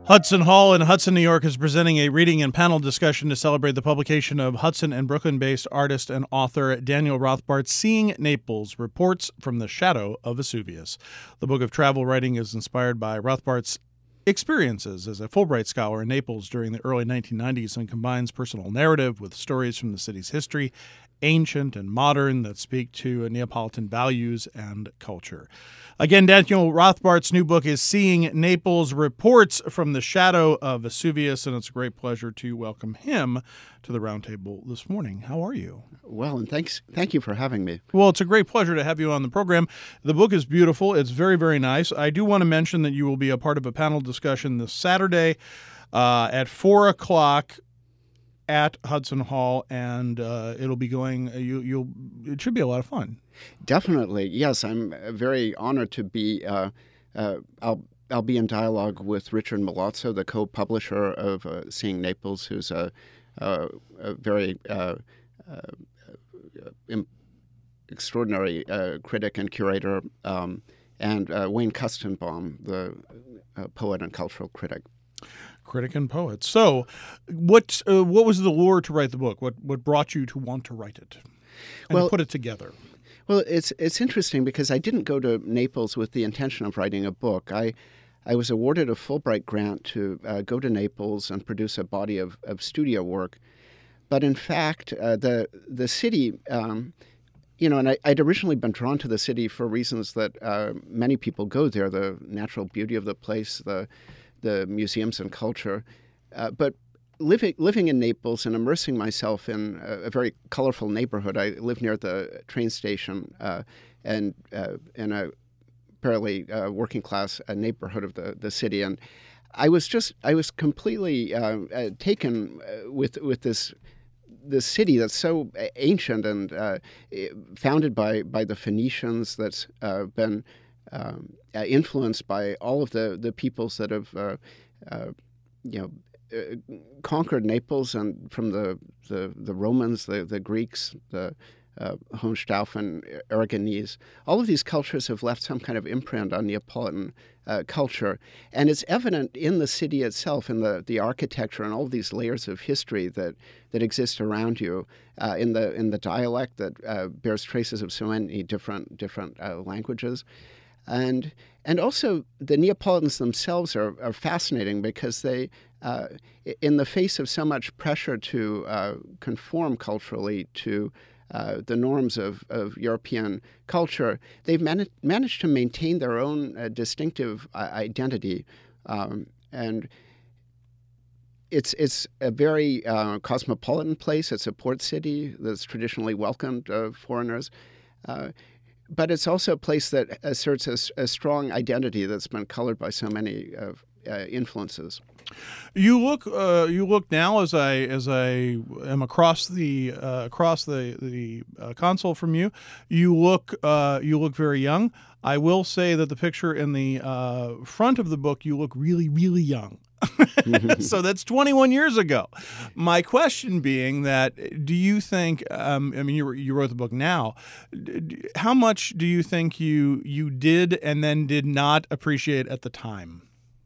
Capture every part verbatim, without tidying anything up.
Hudson Hall in Hudson, New York is presenting a reading and panel discussion to celebrate the publication of Hudson and Brooklyn-based artist and author Daniel Rothbart's Seeing Naples, Reports from the Shadow of Vesuvius. The book of travel writing is inspired by Rothbart's experiences as a Fulbright scholar in Naples during the early nineteen nineties and combines personal narrative with stories from the city's history, ancient and modern, that speak to Neapolitan values and culture. Again, Daniel Rothbart's new book is Seeing Naples, Reports from the Shadow of Vesuvius, and it's a great pleasure to welcome him to the roundtable this morning. How are you? Well, and thanks, thank you for having me. Well, it's a great pleasure to have you on the program. The book is beautiful. It's very, very nice. I do want to mention that you will be a part of a panel discussion this Saturday uh, at four o'clock at Hudson Hall, and uh, it'll be going. You, you'll. It should be a lot of fun. Definitely, yes. I'm very honored to be. Uh, uh, I'll I'll be in dialogue with Richard Milazzo, the co-publisher of uh, Seeing Naples, who's a, a, a very uh, uh, extraordinary uh, critic and curator, um, and uh, Wayne Kustenbaum, the uh, poet and cultural critic. Critic and poet. So, what uh, what was the lure to write the book? What what brought you to want to write it and well, to put it together? Well, it's it's interesting because I didn't go to Naples with the intention of writing a book. I I was awarded a Fulbright grant to uh, go to Naples and produce a body of, of studio work. But in fact, uh, the the city, um, you know, and I, I'd originally been drawn to the city for reasons that uh, many people go there: the natural beauty of the place, the the museums and culture. Uh, but living living in Naples and immersing myself in a, a very colorful neighborhood. I live near the train station uh, and uh, in a fairly uh, working class uh, neighborhood of the, the city. And I was just, I was completely uh, uh, taken uh, with with this this city that's so ancient and uh, founded by, by the Phoenicians, that's uh, been Um, uh, influenced by all of the, the peoples that have, uh, uh, you know, uh, conquered Naples, and from the the, the Romans, the, the Greeks, the uh, Hohenstaufen, Aragonese. All of these cultures have left some kind of imprint on Neapolitan uh, culture, and it's evident in the city itself, in the, the architecture and all of these layers of history that, that exist around you, uh, in the in the dialect that uh, bears traces of so many different different uh, languages. And and also the Neapolitans themselves are, are fascinating because they, uh, in the face of so much pressure to uh, conform culturally to uh, the norms of, of European culture, they've mani- managed to maintain their own uh, distinctive uh, identity. Um, and it's it's a very uh, cosmopolitan place. It's a port city that's traditionally welcomed uh, foreigners. Uh, But it's also a place that asserts a, a strong identity that's been colored by so many uh, uh, influences. You look, uh, you look now as I as I am across the uh, across the the uh, console from you. You look, uh, you look very young. I will say that the picture in the uh, front of the book, you look really, really young. So that's twenty-one years ago. My question being that, do you think, um, I mean, you, you wrote the book now, how much do you think you you did and then did not appreciate at the time?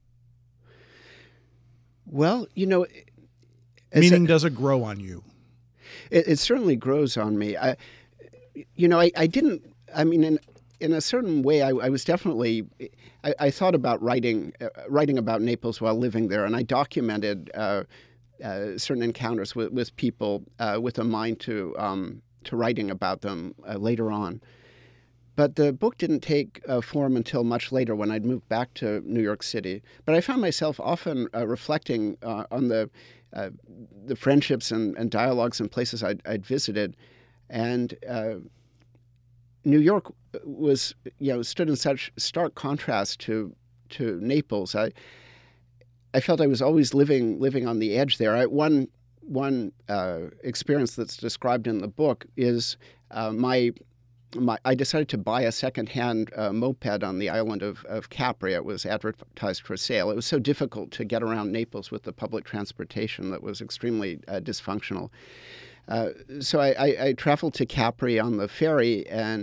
Well, you know... Meaning, a, does it grow on you? It, it certainly grows on me. I, you know, I, I didn't, I mean, in, in a certain way, I, I was definitely... I, I thought about writing uh, writing about Naples while living there, and I documented uh, uh, certain encounters with, with people uh, with a mind to um, to writing about them uh, later on. But the book didn't take uh, form until much later, when I'd moved back to New York City. But I found myself often uh, reflecting uh, on the uh, the friendships and, and dialogues and places I'd, I'd visited, and uh, New York was, you know, stood in such stark contrast to to Naples. I I felt I was always living living on the edge there. I, one one uh, experience that's described in the book is uh, my my. I decided to buy a secondhand uh, moped on the island of of Capri. It was advertised for sale. It was so difficult to get around Naples with the public transportation that was extremely uh, dysfunctional. Uh, so I, I, I traveled to Capri on the ferry, and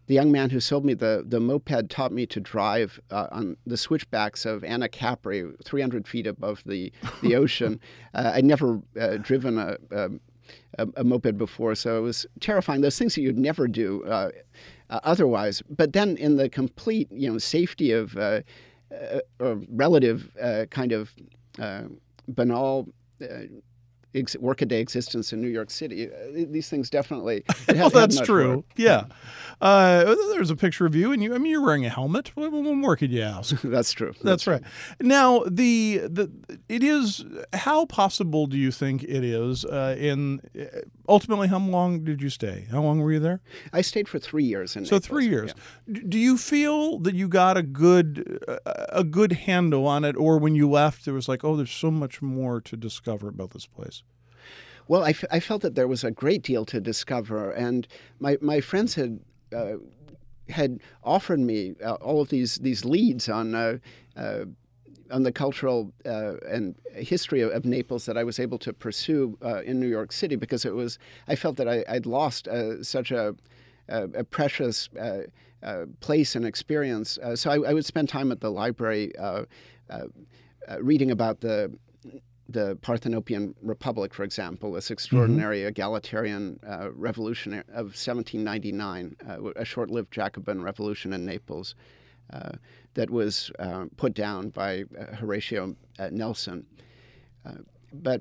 the young man who sold me the, the moped taught me to drive uh, on the switchbacks of Anna Capri, three hundred feet above the, the ocean. uh, I'd never uh, driven a, a, a moped before, so it was terrifying. Those things that you'd never do uh, uh, otherwise. But then in the complete, you know, safety of uh, uh, or relative uh, kind of uh, banal uh, ex- workaday existence in New York City, uh, these things definitely. It Well, that's true. Work. Yeah. Uh, there's a picture of you, and you. I mean, you're wearing a helmet. What, what more could you ask? That's true. That's, That's right. True. Now, the the it is. How possible do you think it is? Uh, in ultimately, how long did you stay? How long were you there? I stayed for three years. In so Naples. three years. Yeah. Do you feel that you got a good a good handle on it, or when you left, it was like, oh, there's so much more to discover about this place? Well, I, f- I felt that there was a great deal to discover, and my my friends had. Uh, had offered me uh, all of these these leads on uh, uh, on the cultural uh, and history of, of Naples that I was able to pursue uh, in New York City, because it was I felt that I, I'd lost uh, such a, a, a precious uh, uh, place and experience. Uh, so I, I would spend time at the library uh, uh, uh, reading about the the Parthenopean Republic, for example, this extraordinary mm-hmm. egalitarian uh, revolution of seventeen ninety-nine, uh, a short-lived Jacobin revolution in Naples uh, that was uh, put down by uh, Horatio uh, Nelson. Uh, but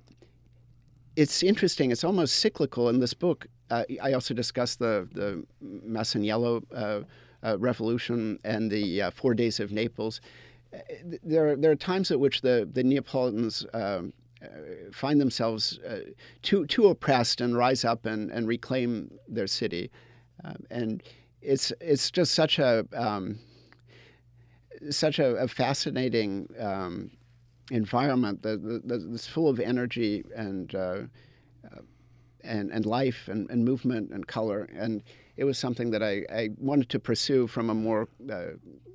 it's interesting, it's almost cyclical in this book. Uh, I also discuss the, the Masaniello uh, uh, revolution and the uh, Four Days of Naples. There, there are times at which the, the Neapolitans um, uh, find themselves uh, too too oppressed and rise up and, and reclaim their city. Um, and it's it's just such a um, such a, a fascinating um, environment that, that, that's full of energy and uh, uh, and and life and, and movement and color. And it was something that I, I wanted to pursue from a more uh,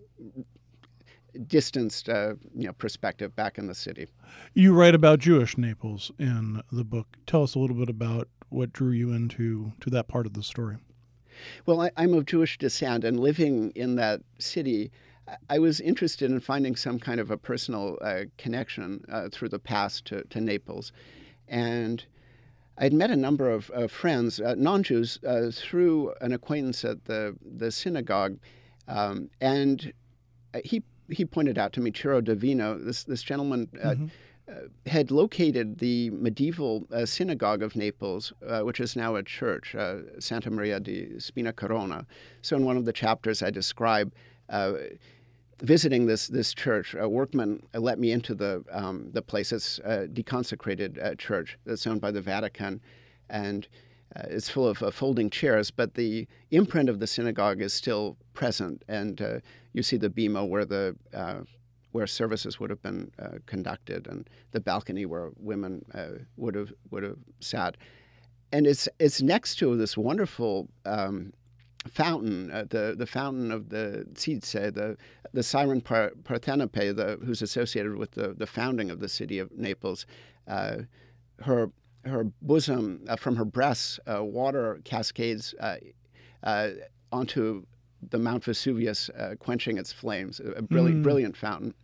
distanced uh, you know, perspective back in the city. You write about Jewish Naples in the book. Tell us a little bit about what drew you into to that part of the story. Well, I, I'm of Jewish descent, and living in that city, I was interested in finding some kind of a personal uh, connection uh, through the past to, to Naples. And I'd met a number of uh, friends, uh, non-Jews, uh, through an acquaintance at the, the synagogue. Um, and he he pointed out to me, Ciro Davino, this, this gentleman uh, mm-hmm. uh, had located the medieval uh, synagogue of Naples, uh, which is now a church, uh, Santa Maria di Spinacorona. So in one of the chapters I describe uh, visiting this this church. A workman let me into the um, the place. It's a deconsecrated uh, church that's owned by the Vatican, and uh, it's full of uh, folding chairs. But the imprint of the synagogue is still present, and uh, you see the bima where the uh, where services would have been uh, conducted, and the balcony where women uh, would have would have sat. And it's it's next to this wonderful um, fountain, uh, the the fountain of the Tsitse, the the siren Par- Parthenope, the, who's associated with the, the founding of the city of Naples. Uh, her her bosom, uh, from her breasts, uh, water cascades uh, uh, onto the Mount Vesuvius, uh, quenching its flames. A brilliant, mm. brilliant fountain.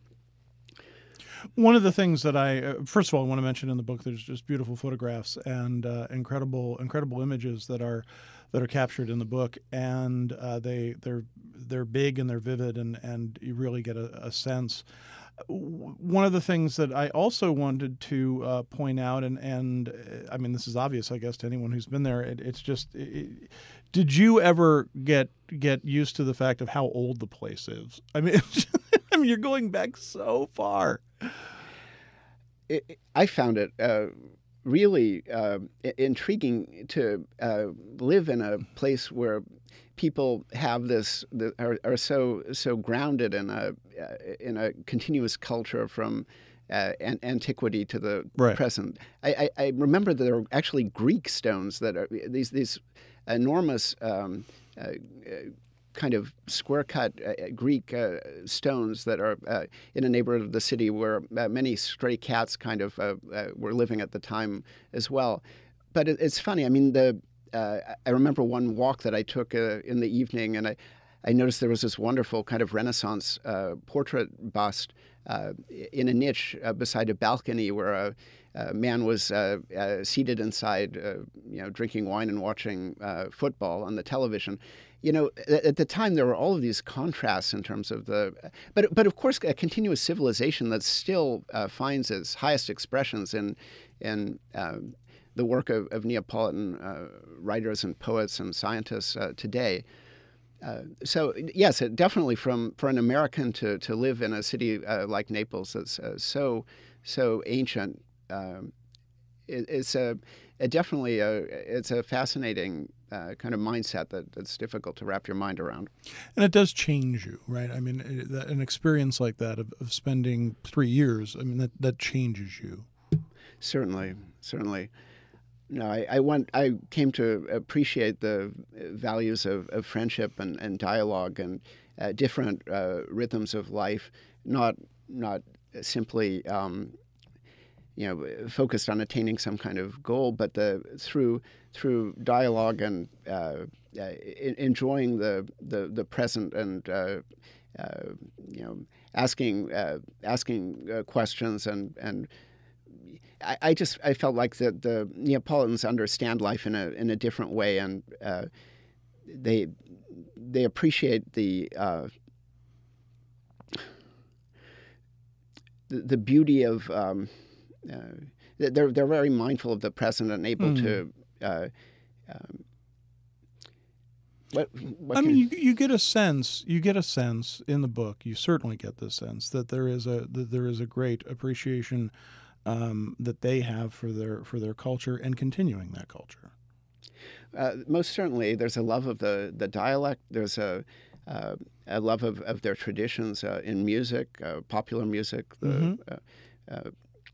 One of the things that I, uh, first of all, I want to mention in the book, there's just beautiful photographs and uh, incredible, incredible images that are that are captured in the book, and uh, they they're they're big and they're vivid, and, and you really get a, a sense. One of the things that I also wanted to uh, point out, and and uh, I mean this is obvious, I guess, to anyone who's been there. It, it's just, it, did you ever get get used to the fact of how old the place is? I mean, I mean, you're going back so far. It, I found it uh, really uh, intriguing to uh, live in a place where people have this are, are so so grounded in a uh, in a continuous culture from uh, an, antiquity to the right. present. I, I, I remember that there are actually Greek stones that are these these enormous um, uh, kind of square-cut uh, Greek uh, stones that are uh, in a neighborhood of the city where uh, many stray cats kind of uh, uh, were living at the time as well. But it, it's funny. I mean, the uh, I remember one walk that I took uh, in the evening, and I, I noticed there was this wonderful kind of Renaissance uh, portrait bust uh, in a niche uh, beside a balcony where a, a man was uh, uh, seated inside, uh, you know, drinking wine and watching uh, football on the television. You know, at the time there were all of these contrasts in terms of the, but but of course a continuous civilization that still uh, finds its highest expressions in in uh, the work of, of Neapolitan uh, writers and poets and scientists uh, today. Uh, so yes, it definitely from for an American to, to live in a city uh, like Naples that's uh, so so ancient, um, it, it's a, a definitely a, it's a fascinating uh, kind of mindset that, that's difficult to wrap your mind around. And it does change you, right? I mean, it, an experience like that of, of spending three years, I mean, that, that changes you. Certainly, certainly. No, I, I want. I came to appreciate the values of, of friendship and, and dialogue and uh, different uh, rhythms of life, not not simply um, you know focused on attaining some kind of goal, but the through through dialogue and uh, uh, enjoying the, the the present and uh, uh, you know asking uh, asking uh, questions and and. I, I just I felt like the, the Neapolitans understand life in a in a different way, and uh, they they appreciate the, uh, the the beauty of um, uh, they're they're very mindful of the present and able mm. to. Uh, um, what, what I can... mean, you you get a sense you get a sense in the book. You certainly get the sense that there is a that there is a great appreciation. Um, that they have for their for their culture and continuing that culture. Uh, most certainly, there's a love of the, the dialect. There's a uh, a love of, of their traditions uh, in music, uh, popular music, the, mm-hmm. uh, uh,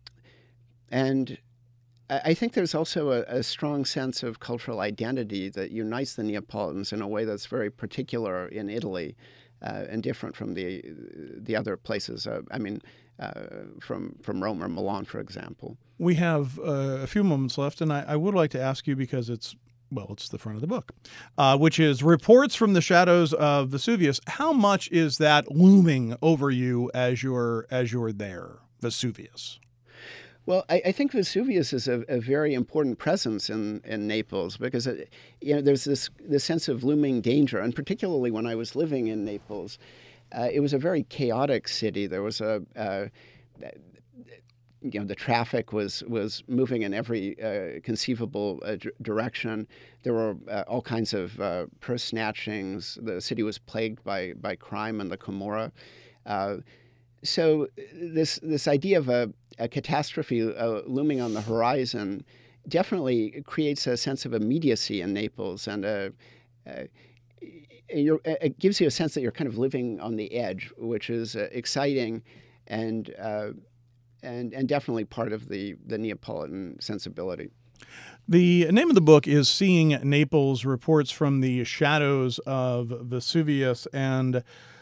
and I think there's also a, a strong sense of cultural identity that unites the Neapolitans in a way that's very particular in Italy uh, and different from the the other places. Uh, I mean. Uh, from from Rome or Milan, for example. We have uh, a few moments left, and I, I would like to ask you, because it's, well, it's the front of the book, uh, which is Reports from the Shadows of Vesuvius. How much is that looming over you as you're, as you're there, Vesuvius? Well, I, I think Vesuvius is a, a very important presence in, in Naples because it, you know there's this this sense of looming danger, and particularly when I was living in Naples. Uh, it was a very chaotic city. There was a, uh, you know, the traffic was was moving in every uh, conceivable uh, d- direction. There were uh, all kinds of uh, purse snatchings. The city was plagued by by crime and the Camorra. Uh, so this this idea of a, a catastrophe uh, looming on the horizon definitely creates a sense of immediacy in Naples and a. a You're, it gives you a sense that you're kind of living on the edge, which is uh, exciting, and uh, and and definitely part of the the Neapolitan sensibility. The name of the book is Seeing Naples: Reports from the Shadows of Vesuvius, and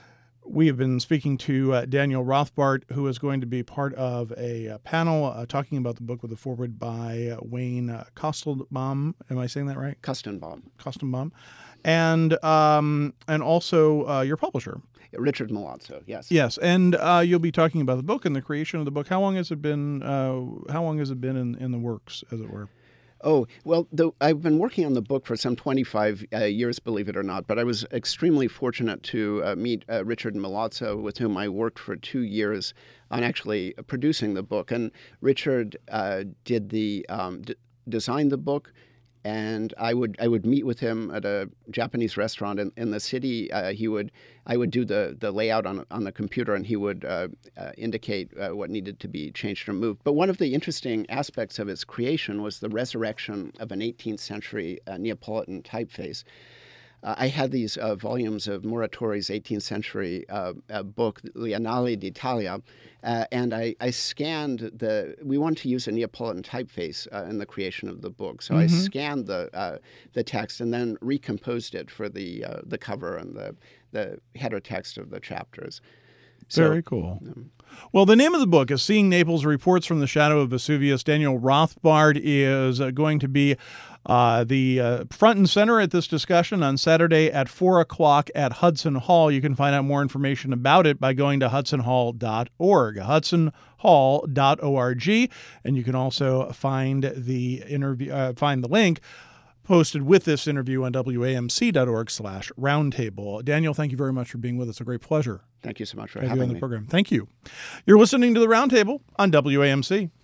we have been speaking to uh, Daniel Rothbart, who is going to be part of a, a panel uh, talking about the book with a foreword by uh, Wayne uh, Kostenbaum. Am I saying that right? Kostenbaum. Kostenbaum. And um, and also uh, your publisher. Richard Milazzo, yes. Yes, and uh, you'll be talking about the book and the creation of the book. How long has it been? Uh, how long has it been in, in the works, as it were? Oh, well, the, I've been working on the book for some twenty-five uh, years, believe it or not, but I was extremely fortunate to uh, meet uh, Richard Milazzo, with whom I worked for two years on actually producing the book. And Richard uh, did the um, d- designed the book. And I would I would meet with him at a Japanese restaurant in, in the city. Uh, he would I would do the, the layout on on the computer, and he would uh, uh, indicate uh, what needed to be changed or moved. But one of the interesting aspects of its creation was the resurrection of an eighteenth century uh, Neapolitan typeface. Uh, I had these uh, volumes of Muratori's eighteenth century uh, uh, book, Le Annali d'Italia, uh, and I, I scanned the. We wanted to use a Neapolitan typeface uh, in the creation of the book, so mm-hmm. I scanned the uh, the text and then recomposed it for the uh, the cover and the the header text of the chapters. So, very cool. Um, well, the name of the book is Seeing Naples: Reports from the Shadow of Vesuvius. Daniel Rothbart is uh, going to be Uh, the uh, front and center at this discussion on Saturday at four o'clock at Hudson Hall. You can find out more information about it by going to hudson hall dot org, hudson hall dot org, and you can also find the interview, uh, find the link posted with this interview on W A M C dot org slash roundtable. Daniel, thank you very much for being with us. A great pleasure. Thank you so much for Have having you on the me. program. Thank you. You're listening to the Roundtable on W A M C.